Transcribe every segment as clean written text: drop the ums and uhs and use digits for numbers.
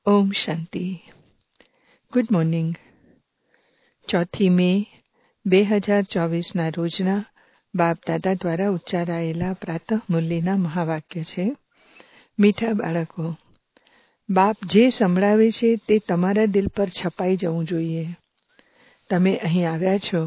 ઓમ શાંતિ. Good morning. 4 મે 2024ના રોજના બાપ દાદા દ્વારા ઉચ્ચારાયેલા પ્રાતઃ મુરલીના મહાવાક્ય છે. મીઠા બાળકો, બાપ જે સંભળાવે છે તે તમારા દિલ પર છપાઈ જવું જોઈએ. તમે અહીં આવ્યા છો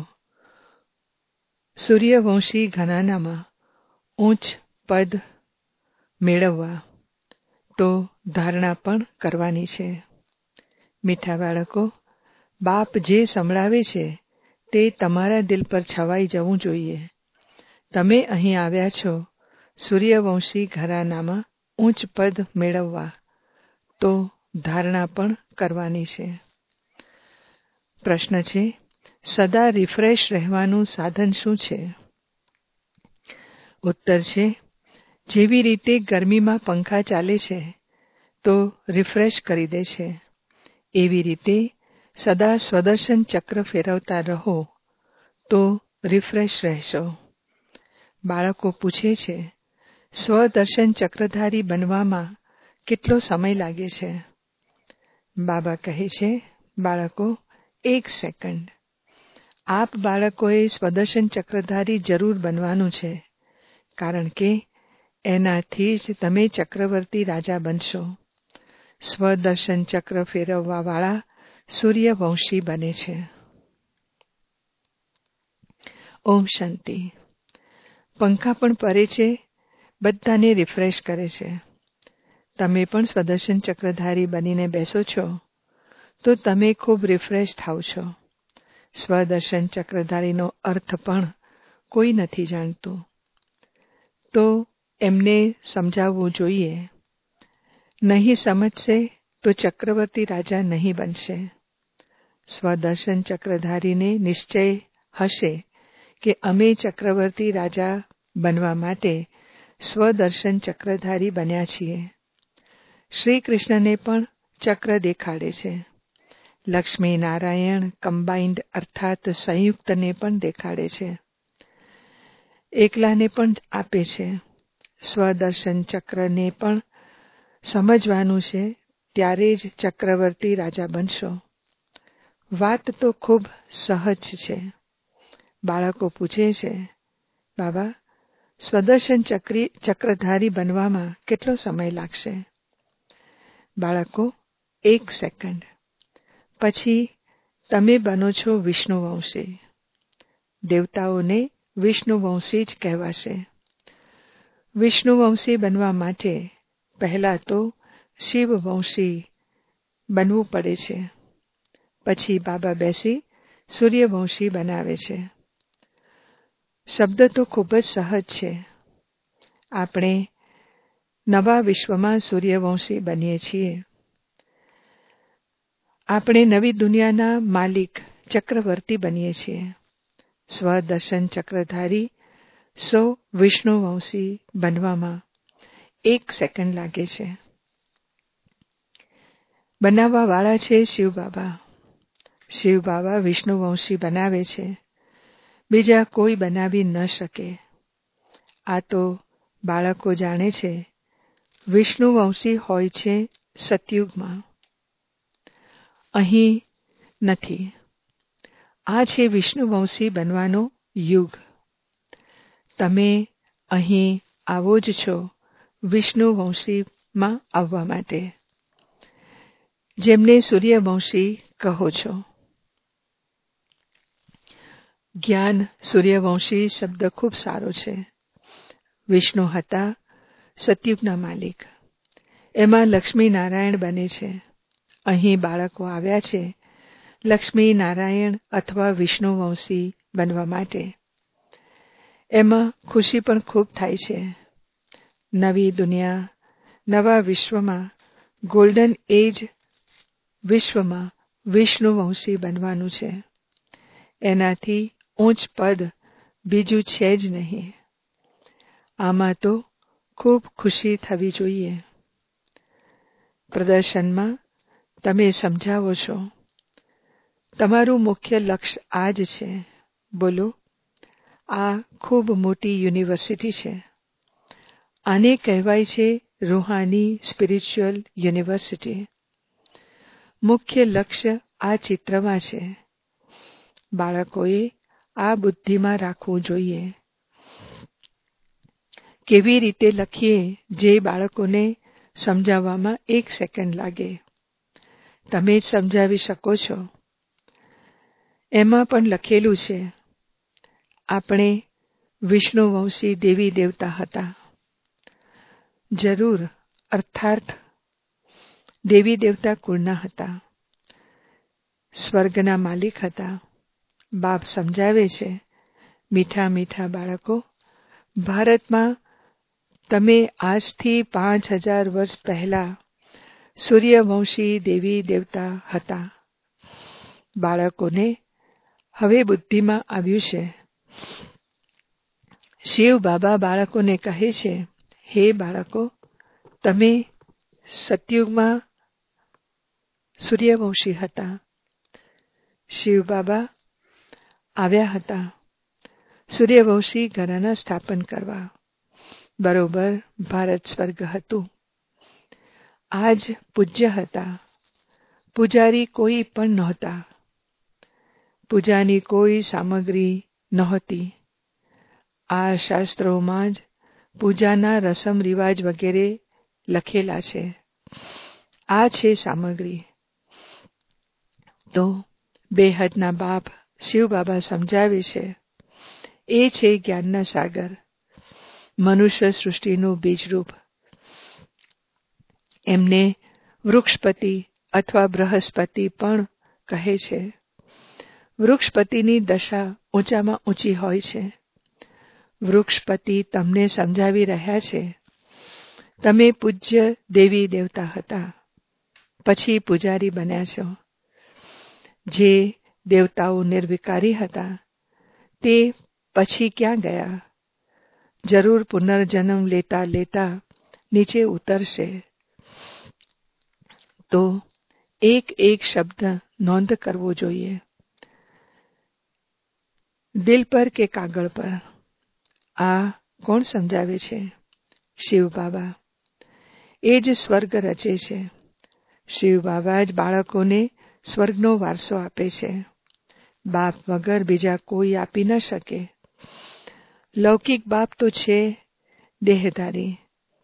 સૂર્યવંશી ઘરાનામાં ઉચ્ચ પદ મેળવવા, તો ધારણા પણ કરવાની છે. મીઠા બાળકો, બાપ જે સંભળાવે છે તે તમારા દિલ પર છવાઈ જવું જોઈએ. તમે અહીં આવ્યા છો સૂર્યવંશી ઘરાનામાં ઉચ્ચ પદ મેળવવા, તો ધારણા પણ કરવાની છે. પ્રશ્ન છે, સદા રિફ્રેશ રહેવાનું સાધન શું છે? ઉત્તર છે, જેવી રીતે ગરમીમાં પંખા ચાલે છે તો રિફ્રેશ કરી દે છે, એવી રીતે સદા સ્વદર્શન ચક્ર ફેરવતા રહો તો રિફ્રેશ રહેશો. બાળકો પૂછે છે, સ્વદર્શન ચક્રધારી બનવામાં કેટલો સમય લાગે છે? બાબા કહે છે, બાળકો, 1 સેકન્ડ. આપ બાળકોએ સ્વદર્શન ચક્રધારી જરૂર બનવાનું છે, કારણ કે એનાથી જ તમે ચક્રવર્તી રાજા બનશો. સ્વદર્શન ચક્ર ફેરવવાવાળા સૂર્યવંશી બને છે. ઓમ શાંતિ. પંખા પણ ફરે છે, બધાને રિફ્રેશ કરે છે. તમે પણ સ્વદર્શન ચક્રધારી બનીને બેસો છો તો તમે ખૂબ રિફ્રેશ થાવ છો. સ્વદર્શન ચક્રધારીનો અર્થ પણ કોઈ નથી જાણતું, તો એમને સમજાવવું જોઈએ. નહીં સમજશે તો ચક્રવર્તી રાજા નહીં બનશે. સ્વદર્શન ચક્રધારીને નિશ્ચય હશે કે અમે ચક્રવર્તી રાજા બનવા માટે સ્વદર્શન ચક્રધારી બન્યા છીએ. શ્રી કૃષ્ણને પણ ચક્ર દેખાડે છે. લક્ષ્મી નારાયણ કમ્બાઇન્ડ અર્થાત સંયુક્તને પણ દેખાડે છે. એકલાને પણ આપે છે. સ્વદર્શન ચક્રને પણ સમજવાનું છે, ત્યારે જ ચક્રવર્તી રાજા બનશો. વાત તો ખૂબ સહજ છે. બાળકો પૂછે છે, બાબા, સ્વદર્શન ચક્રધારી બનવામાં કેટલો સમય લાગશે? બાળકો, 1 સેકન્ડ. પછી તમે બનો છો વિષ્ણુવંશી. દેવતાઓને વિષ્ણુવંશી જ કહેવાશે. વિષ્ણુવંશી બનવા માટે પહેલા તો શિવવંશી બનવું પડે છે. પછી બાબા બેસી સૂર્યવંશી બનાવે છે. શબ્દ તો ખૂબ જ સહજ છે. આપણે નવા વિશ્વમાં સૂર્યવંશી બનીએ છીએ. આપણે નવી દુનિયાના માલિક ચક્રવર્તી બનીએ છીએ. સ્વદર્શન ચક્રધારી વિષ્ણુવંશી બનવામાં 1 સેકન્ડ લાગે છે. બનાવવાવાળા છે શિવ બાબા. શિવ બાબા વિષ્ણુવંશી બનાવે છે. બીજા કોઈ બનાવી ન શકે. આ તો બાળકો જાણે છે. વિષ્ણુવંશી હોય છે સતયુગમાં, અહીં નથી. આ છે વિષ્ણુવંશી બનવાનો યુગ. તમે અહીં આવો જ છો વિષ્ણુવંશીમાં આવવા માટે, જેમને સૂર્યવંશી કહો છો. જ્ઞાન સૂર્યવંશી શબ્દ ખૂબ સારો છે. વિષ્ણુ હતા સતયુગના માલિક. એમાં લક્ષ્મી નારાયણ બને છે. અહીં બાળકો આવ્યા છે લક્ષ્મી નારાયણ અથવા વિષ્ણુવંશી બનવા માટે. એમાં ખુશી પણ ખૂબ થાય છે. નવી દુનિયા, નવા વિશ્વમાં, ગોલ્ડન એજ વિશ્વમાં વિષ્ણુવંશી બનવાનું છે. એનાથી ઉચ્ચ પદ બીજું છે જ નહીં. આમાં તો ખૂબ ખુશી થવી જોઈએ. પ્રદર્શનમાં તમે સમજાવો છો. તમારું મુખ્ય લક્ષ્ય આ જ છે. બોલો, આ ખૂબ મોટી યુનિવર્સિટી છે. આને કહેવાય છે રૂહાની સ્પિરિચ્યુઅલ યુનિવર્સિટી. મુખ્ય લક્ષ્ય આ ચિત્રમાં છે. બાળકોએ આ બુદ્ધિમાં રાખવું જોઈએ. કેવી રીતે લખીએ જે બાળકોને સમજાવવામાં 1 સેકન્ડ લાગે. તમે જ સમજાવી શકો છો. એમાં પણ લખેલું છે, આપણે વિષ્ણુવંશી દેવી દેવતા હતા. જરૂર, અર્થાત દેવી દેવતા કુળના હતા. સ્વર્ગના માલિક હતા. બાપ સમજાવે છે, મીઠા મીઠા બાળકો, ભારતમાં તમે આજથી 5000 વર્ષ પહેલા સૂર્યવંશી દેવી દેવતા હતા. બાળકોને હવે બુદ્ધિમાં આવ્યું છે. શિવ બાબા બાળકોને કહે છે, હે બાળકો, તમે સતયુગમાં સૂર્યવંશી હતા. શિવ બાબા આવ્યા હતા સૂર્યવંશી ઘરાના સ્થાપન કરવા. બરોબર ભારત સ્વર્ગ હતું. આજ પૂજ્ય હતા. પૂજારી કોઈ પણ નહોતા. પૂજાની કોઈ સામગ્રી નહોતી. આ શાસ્ત્રોમાં જ પૂજાના રસમ રિવાજ વગેરે લખેલા છે. આ છે સામગ્રી. તો બેહદના બાપ શિવ બાબા સમજાવે છે, એ છે જ્ઞાનના સાગર, મનુષ્ય સૃષ્ટિનું બીજરૂપ. એમને વૃક્ષપતિ અથવા બૃહસ્પતિ પણ કહે છે. વૃક્ષપતિની દશા ઊંચામાં ઊંચી હોય છે. વૃક્ષપતિ તમને સમજાવી રહ્યા છે, તમે પૂજ્ય દેવી દેવતા હતા, પછી પૂજારી બન્યા છો. જે દેવતાઓ નિર્વિકારી હતા તે પછી ક્યાં ગયા? જરૂર પુનર્જન્મ લેતા લેતા નીચે ઉતરશે. તો એક એક શબ્દ નોંધ કરવો જોઈએ, દિલ પર કે કાગળ પર. આ કોણ સમજાવે છે? શિવ બાબા. એ જ સ્વર્ગ રચે છે. શિવ બાબા જ બાળકોને સ્વર્ગનો વારસો આપે છે. બાપ વગર બીજા કોઈ આપી ન શકે. લૌકિક બાપ તો છે દેહધારી.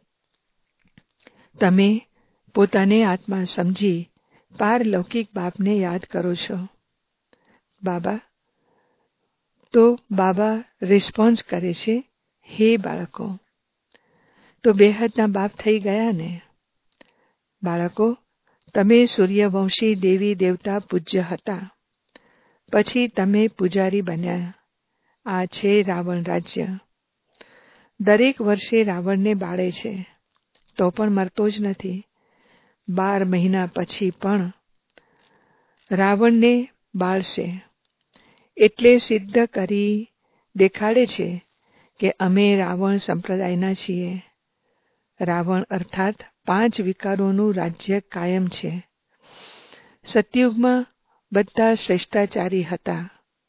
તમે પોતાને આત્મા સમજી પારલૌકિક બાપને યાદ કરો છો. બાબા તો બાબા રિસ્પોન્સ કરે છે, હે બાળકો. તો બેહદના બાપ થઈ ગયા ને. બાળકો, તમે સૂર્યવંશી દેવી દેવતા પૂજ્ય હતા. પછી તમે પૂજારી બન્યા. આ છે રાવણ રાજ્ય. દરેક વર્ષે રાવણને બાળે છે, તો પણ મરતો જ નથી. 12 મહિના પછી પણ રાવણને બાળશે. એટલે સિદ્ધ કરી દેખાડે છે કે અમે રાવણ સંપ્રદાયના છીએ. રાવણ અર્થાત 5 વિકારોનું રાજ્ય કાયમ છે. સતયુગમાં બધા શ્રેષ્ઠાચારી હતા.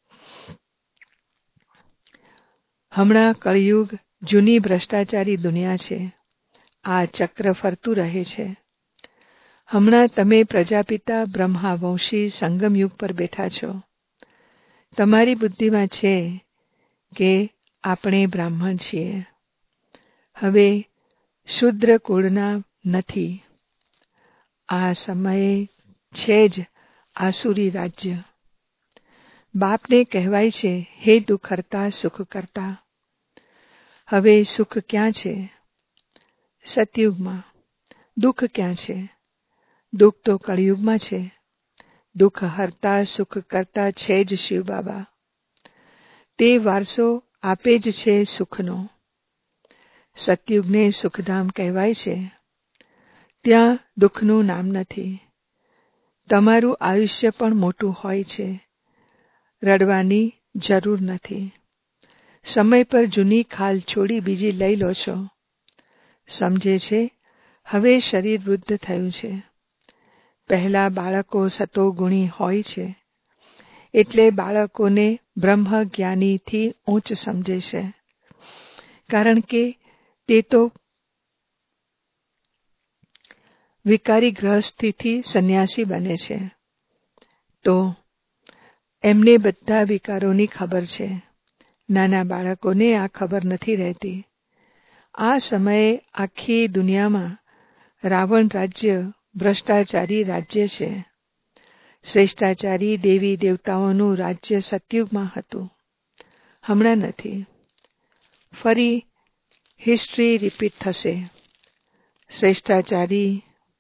હમણાં કળિયુગ જૂની ભ્રષ્ટાચારી દુનિયા છે. આ ચક્ર ફરતું રહે છે. હમણાં તમે પ્રજાપિતા બ્રહ્માવંશી સંગમ યુગ પર બેઠા છો. તમારી બુદ્ધિમાં છે કે આપણે બ્રાહ્મણ છીએ. હવે શુદ્ર કુળના નથી. આ સમયે છે જ આસુરી રાજ્ય. બાપને કહેવાય છે, હે દુઃખ હરતા સુખ કરતા. હવે સુખ ક્યાં છે? સતયુગમાં. દુઃખ ક્યાં છે? દુઃખ તો કળિયુગમાં છે. દુઃખ હરતા સુખ કરતા છે જ શિવ બાબા. તે વારસો આપે જ છે સુખનો. સતયુગને સુખધામ કહેવાય છે. ત્યાં દુઃખનું નામ નથી. તમારું આયુષ્ય પણ મોટું હોય છે. રડવાની જરૂર નથી. સમય પર જૂની ખાલ છોડી બીજી લઈ લો છો. સમજે છે, હવે શરીર વૃદ્ધ થયું છે. પહેલા બાળકો સતોગુણી હોય છે. એટલે બાળકોને બ્રહ્મ જ્ઞાનીથી ઊંચ સમજે છે. કારણ કે તે તો વિકારી ગ્રહસ્થિથી સંન્યાસી બને છે, તો એમને બધા વિકારોની ખબર છે. નાના બાળકોને આ ખબર નથી રહેતી. આ સમયે આખી દુનિયામાં રાવણ રાજ્ય ભ્રષ્ટાચારી રાજ્ય છે. શ્રેષ્ઠાચારી દેવી દેવતાઓનું રાજ્ય સતયુગમાં હતું, હમણાં નથી. ફરી હિસ્ટ્રી રિપીટ થશે. શ્રેષ્ઠાચારી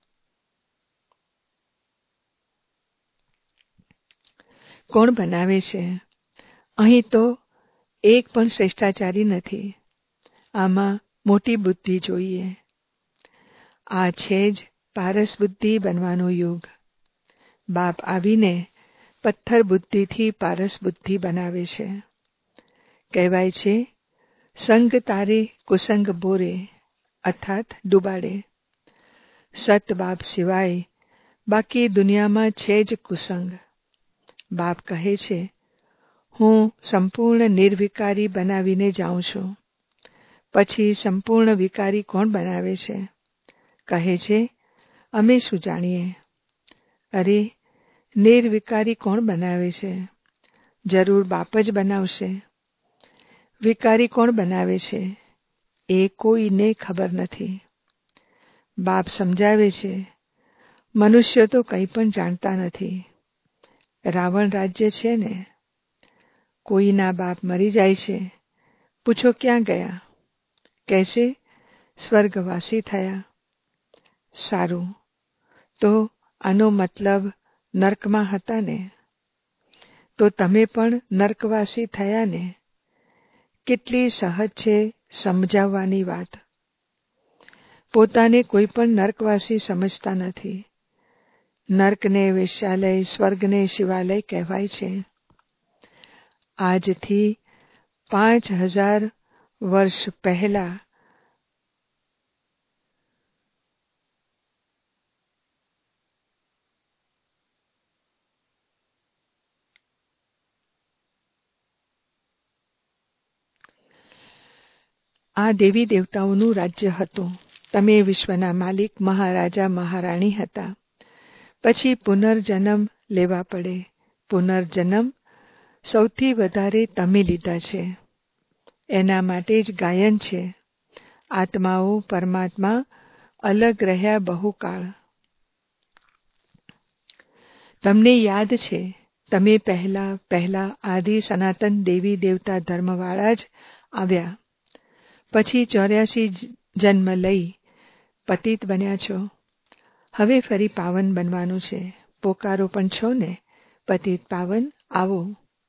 કોણ બનાવે છે? અહીં તો એક પણ શ્રેષ્ઠાચારી નથી. આમાં મોટી બુદ્ધિ જોઈએ. આ છે જ પારસ બુદ્ધિ બનવાનો યુગ. બાપ આવીને પથ્થર બુદ્ધિથી પારસ બુદ્ધિ બનાવે છે. કહેવાય છે, સંગ તારે કુસંગ બોરે, અર્થાત ડૂબાડે. સત બાપ સિવાય બાકી દુનિયામાં છે જ કુસંગ. બાપ કહે છે, હું સંપૂર્ણ નિર્વિકારી બનાવીને જાઉં છું. પછી સંપૂર્ણ વિકારી કોણ બનાવે છે? કહે છે, અમે શું જાણીએ? અરે, નિર્વિકારી કોણ બનાવે છે? જરૂર બાપ જ બનાવશે. વિકારી કોણ બનાવે છે? એ કોઈને ખબર નથી. બાપ સમજાવે છે, મનુષ્યો તો કંઈ પણ જાણતા નથી. રાવણ રાજ્ય છે ને. કોઈના બાપ મરી જાય છે, પૂછો ક્યાં ગયા? કહેશે, સ્વર્ગવાસી થયા. સારું, તો આનો મતલબ નર્કમાં હતા ને? તો તમે પણ નર્કવાસી થયા ને? કેટલી સહજ છે સમજાવવાની વાત. પોતાને કોઈ પણ નર્કવાસી સમજતા નથી. નર્કને વેશ્યાલય, સ્વર્ગને શિવાલય કહેવાય છે. આજથી 5000 વર્ષ પહેલા આ દેવી દેવતાઓનું રાજ્ય હતું. તમે વિશ્વના માલિક મહારાજા મહારાણી હતા. પછી પુનર્જન્મ લેવા પડે. પુનર્જન્મ સૌથી વધારે તમે લીધા છે. એના માટે જ ગાયન છે. આત્માઓ પરમાત્મા અલગ રહ્યા બહુકાળ. તમને યાદ છે, તમે પહેલા આદિ સનાતન દેવી દેવતા ધર્મવાળા જ આવ્યા. પછી 84 જન્મ લઈ પતિત બન્યા છો. હવે ફરી પાવન બનવાનું છે. પોકારો પણ છો ને, પતિત પાવન આવો.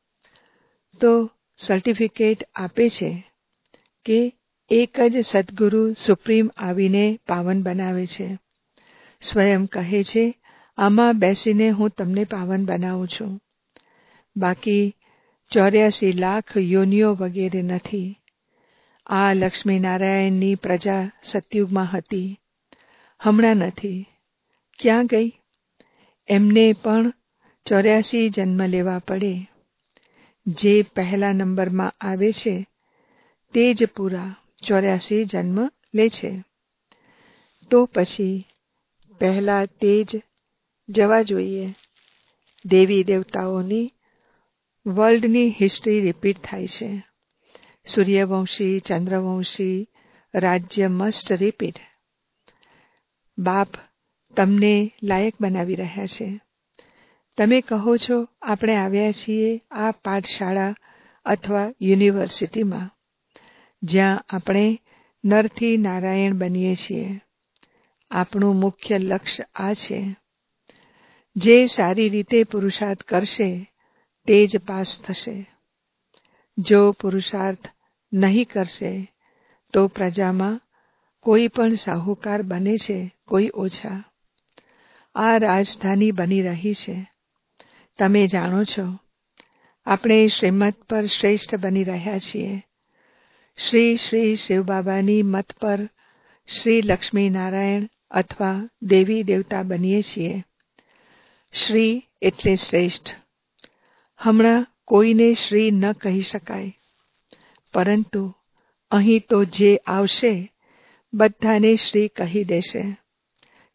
તો સર્ટિફિકેટ આપે છે કે એક જ સદગુરુ સુપ્રીમ આવીને પાવન બનાવે છે. સ્વયં કહે છે, આમાં બેસીને હું તમને પાવન બનાવું છું. બાકી 84 લાખ યોનિઓ વગેરે નથી. આ લક્ષ્મીનારાયણની પ્રજા સતયુગમાં હતી, હમણાં નથી. ક્યાં ગઈ? એમને પણ 84 જન્મ લેવા પડે. જે પહેલા નંબરમાં આવે છે તે જ પૂરા 84 જન્મ લે છે. તો પછી પહેલા તે જ જવા જોઈએ. દેવી દેવતાઓની વર્લ્ડની હિસ્ટ્રી રિપીટ થાય છે. સૂર્યવંશી, ચંદ્રવંશી રાજ્ય મસ્ટ રિપીટ. બાપ તમને લાયક બનાવી રહ્યા છે. તમે કહો છો, આપણે આવ્યા છીએ આ પાઠશાળા અથવા યુનિવર્સિટીમાં, જ્યાં આપણે નરથી નારાયણ બનીએ છીએ. આપણું મુખ્ય લક્ષ્ય આ છે. જે સારી રીતે પુરુષાર્થ કરશે તે જ પાસ થશે. જો પુરુષાર્થ નહીં કરશે તો પ્રજામાં કોઈ પણ સાહુકાર બને છે, કોઈ ઓછા. આ રાજધાની બની રહી છે. તમે જાણો છો, આપણે શ્રીમત પર શ્રેષ્ઠ બની રહ્યા છીએ. શ્રી શ્રી શિવબાબાની મત પર શ્રી લક્ષ્મીનારાયણ અથવા દેવી દેવતા બનીએ છીએ. શ્રી એટલે શ્રેષ્ઠ. હમણાં કોઈને શ્રી ન કહી શકાય, પરંતુ અહીં તો જે આવશે બધાને શ્રી કહી દેશે.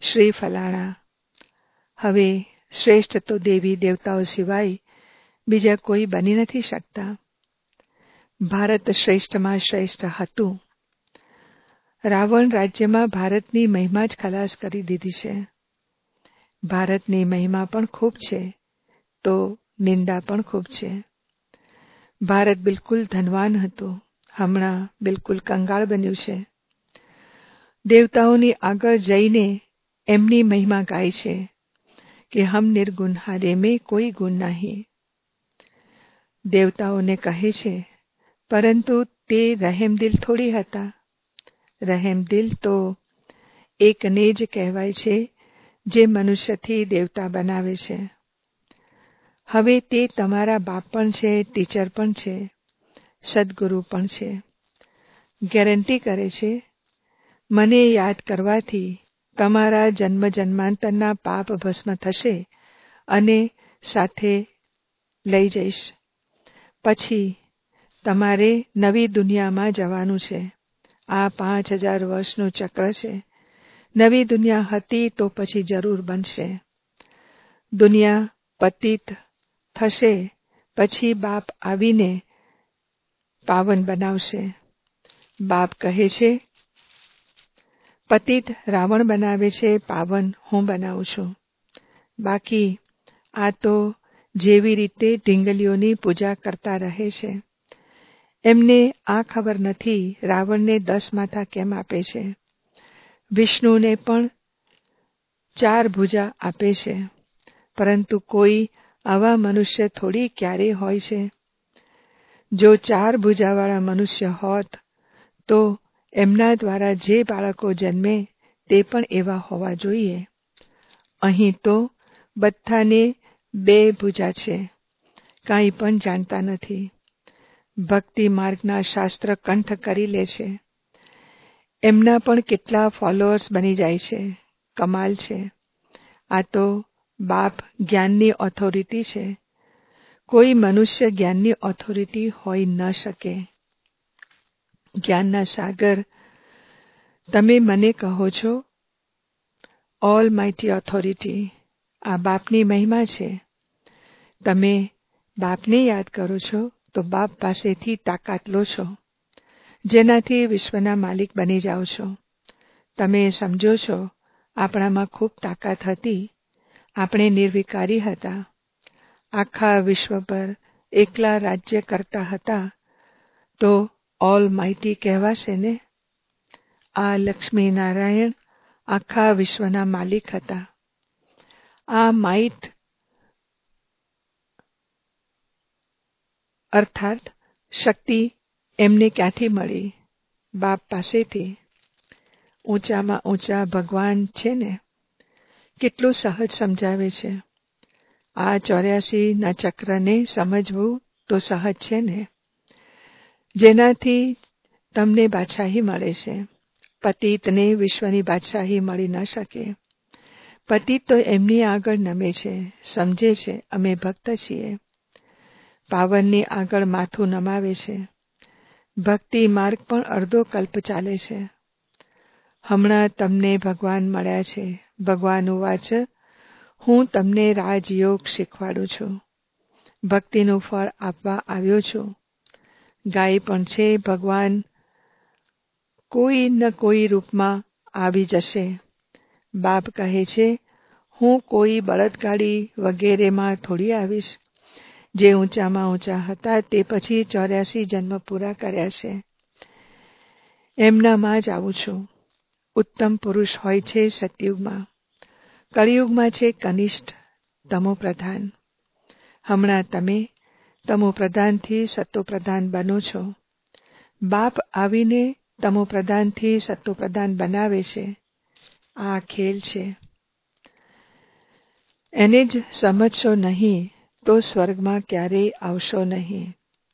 શ્રી ફલાણા. હવે શ્રેષ્ઠ તો દેવી દેવતાઓ સિવાય બીજા કોઈ બની નથી શકતા. ભારત શ્રેષ્ઠમાં શ્રેષ્ઠ હતું. રાવણ રાજ્યમાં ભારતની મહિમા જ ખલાસ કરી દીધી છે. ભારતની મહિમા પણ ખૂબ છે તો નિંદા પણ ખૂબ છે. ભારત બિલકુલ ધનવાન હતું, હમણાં બિલકુલ કંગાળ બન્યું છે. દેવતાઓની આગળ જઈને એમની મહિમા ગાય છે કે હમ નિર્ગુણ હારે મેં કોઈ ગુણ નહીં. દેવતાઓને કહે છે, પરંતુ તે રહેમદિલ થોડી હતા. રહેમદિલ તો એકને જ કહેવાય છે જે મનુષ્યથી દેવતા બનાવે છે. હવે તે તમારા બાપ પણ છે, ટીચર પણ છે, સદગુરુ પણ છે. ગેરંટી કરે છે, મને યાદ કરવાથી તમારા જન્મ જન્માંતરના પાપ ભસ્મ થશે અને સાથે લઈ જઈશ. પછી તમારે નવી દુનિયામાં જવાનું છે. આ 5000 વર્ષનું ચક્ર છે. નવી દુનિયા હતી તો પછી જરૂર બનશે. દુનિયા પતિત થશે પછી બાપ આવીને પાવન બનાવશે. બાપ કહે છે, પતિત રાવણ બનાવે છે, પાવન હું બનાવું છું. બાકી આ તો જેવી રીતે ઢીંગલીઓની પૂજા કરતા રહે છે. એમને આ ખબર નથી રાવણને 10 માથા કેમ આપે છે. વિષ્ણુને પણ 4 ભુજા આપે છે, પરંતુ કોઈ આવા મનુષ્ય થોડી ક્યારે હોય છે. જો 4 ભુજાવાળા મનુષ્ય હોત તો એમના દ્વારા જે બાળકો જન્મે તે પણ એવા હોવા જોઈએ. અહીં તો બધાને 2 ભુજા છે, કાંઈ પણ જાણતા નથી. ભક્તિ માર્ગના શાસ્ત્ર કંઠ કરી લે છે. એમના પણ કેટલા ફોલોઅર્સ બની જાય છે. કમાલ છે. આ તો બાપ જ્ઞાનની ઓથોરિટી છે. કોઈ મનુષ્ય જ્ઞાનની ઓથોરિટી હોઈ ન શકે. જ્ઞાનના સાગર તમે મને કહો છો, ઓલ માઇટી ઓથોરિટી. આ બાપની મહિમા છે. તમે બાપને યાદ કરો છો તો બાપ પાસેથી તાકાત લો છો, જેનાથી વિશ્વના માલિક બની જાઓ છો. તમે સમજો છો આપણામાં ખૂબ તાકાત હતી. આપણે નિર્વિકારી હતા. આખા વિશ્વ પર એકલા રાજ્ય કરતા હતા તો ઓલ માઇટી કહેવાશે ને. આ લક્ષ્મી નારાયણ આખા વિશ્વના માલિક હતા. આ માઇટ અર્થાત શક્તિ એમને ક્યાંથી મળી? બાપ પાસેથી. ઊંચામાં ઊંચા ભગવાન છે ને. કેટલું સહજ સમજાવે છે. આ 84ના ચક્રને સમજવું તો સહજ છે ને. જેનાથી તમને બાદશાહી મળે છે. પતિતને વિશ્વની બાદશાહી મળી ન શકે. પતિત તો એમની આગળ નમે છે, સમજે છે અમે ભક્ત છીએ. પાવનની આગળ માથું નમાવે છે. ભક્તિ માર્ગ પણ અડધો કલ્પ ચાલે છે. હમણાં તમને ભગવાન મળ્યા છે. ભગવાન ઉવાચ, હું તમને રાજયોગ શીખવાડું છું. ભક્તિનું ફળ આપવા આવ્યો છું. ગાય પણ છે ભગવાન કોઈ ન કોઈ રૂપમાં આવી જશે. બાપ કહે છે, હું કોઈ બળદગાડી વગેરેમાં થોડી આવીશ. જે ઊંચામાં ઊંચા હતા તે પછી 84 જન્મ પૂરા કર્યા છે. એમનામાં જ આવું છું. ઉત્તમ પુરુષ હોય છે સતયુગમાં. કળિયુગમાં છે કનિષ્ઠ તમોપ્રધાન. હમણાં તમે તમોપ્રધાનથી સત્વપ્રધાન બનો છો. બાપ આવીને તમોપ્રધાનથી સત્વપ્રધાન બનાવે છે. આ ખેલ છે. એને જ સમજશો નહીં તો સ્વર્ગમાં ક્યારેય આવશો નહીં.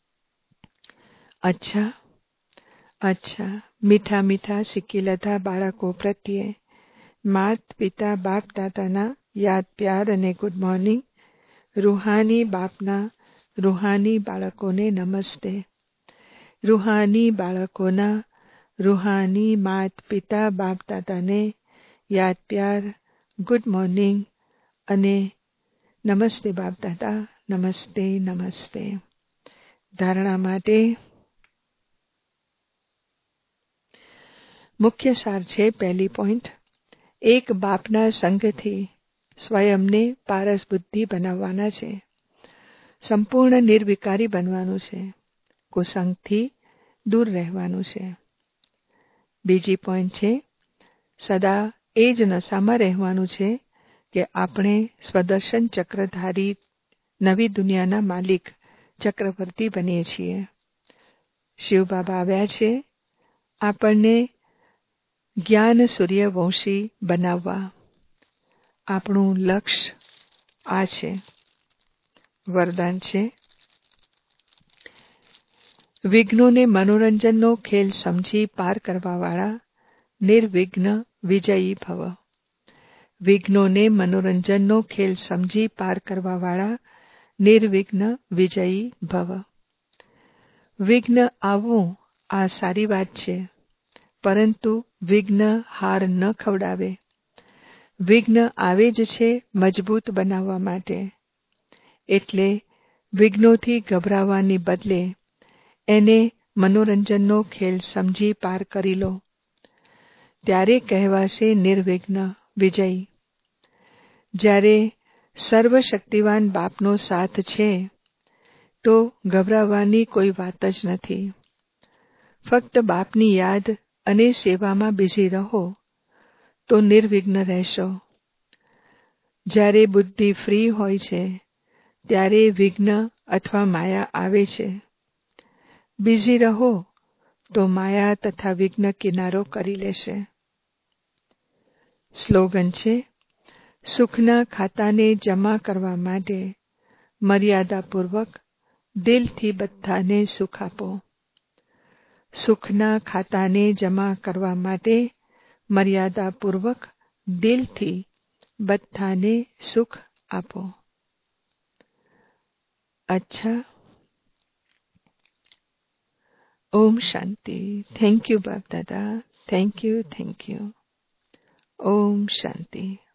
અચ્છા અચ્છા. મીઠા મીઠા સિક્કીલધા બાળકો પ્રત્યે માત પિતા બાપ દાદાના યાદ પ્યાર અને ગુડ મોર્નિંગ. રૂહાની બાપના રૂહાની બાળકોને નમસ્તે. રૂહાની બાળકોના રૂહાની માત પિતા બાપ દાદાને યાદ પ્યાર ગુડ મોર્નિંગ અને નમસ્તે બાપ દાદા. નમસ્તે નમસ્તે. ધારણા માટે મુખ્ય સાર છે. પહેલી પોઈન્ટ, એક બાપના સંગથી સ્વયંને પારસ બુદ્ધિ બનાવવાના છે. સંપૂર્ણ નિર્વિકારી બનવાનું છે. કુસંગથી દૂર રહેવાનું છે. બીજી પોઈન્ટ છે, સદા એ જ નશામાં રહેવાનું છે કે આપણે સ્વદર્શન ચક્રધારી નવી દુનિયાના માલિક ચક્રવર્તી બનીએ છીએ. શિવ બાબા આવ્યા છે આપણને જ્ઞાન સૂર્યવંશી બનાવવા. આપણું લક્ષ્ય આ છે. વરદાન છે, વિઘ્નોને મનોરંજનનો ખેલ સમજી પાર કરવાવાળા નિર્વિઘ્ન વિજયી ભવ. વિઘ્નોને મનોરંજનનો ખેલ સમજી પાર કરવાવાળા નિર્વિઘ્ન વિજયી ભવ. વિઘ્ન આવવું આ સારી વાત છે, પરંતુ વિઘ્ન હાર ન ખવડાવે. વિઘ્ન આવે જ છે મજબૂત બનાવવા માટે. એટલે વિઘ્નોથી ગભરાવાની બદલે એને મનોરંજનનો ખેલ સમજી પાર કરી લો. ત્યારે કહેવાશે નિર્વિઘ્ન વિજયી. જ્યારે સર્વશક્તિવાન બાપનો સાથ છે તો ગભરાવાની કોઈ વાત જ નથી. ફક્ત બાપની યાદ અને સેવામાં બિઝી રહો તો નિર્વિઘ્ન રહેશો. જ્યારે બુદ્ધિ ફ્રી હોય છે ત્યારે વિઘ્ન અથવા માયા આવે છે. બિઝી રહો તો માયા તથા વિઘ્ન કિનારો કરી લેશે. સ્લોગન છે, સુખના ખાતાને જમા કરવા માટે મર્યાદાપૂર્વક દિલથી બધાને સુખ આપો. સુખના ખાતાને જમા કરવા માટે મર્યાદાપૂર્વક દિલથી બધાને સુખ આપો. અચ્છા. ઓમ શાંતિ. થેન્ક યુ બાપ દાદા. Thank you. ઓમ શાંતિ.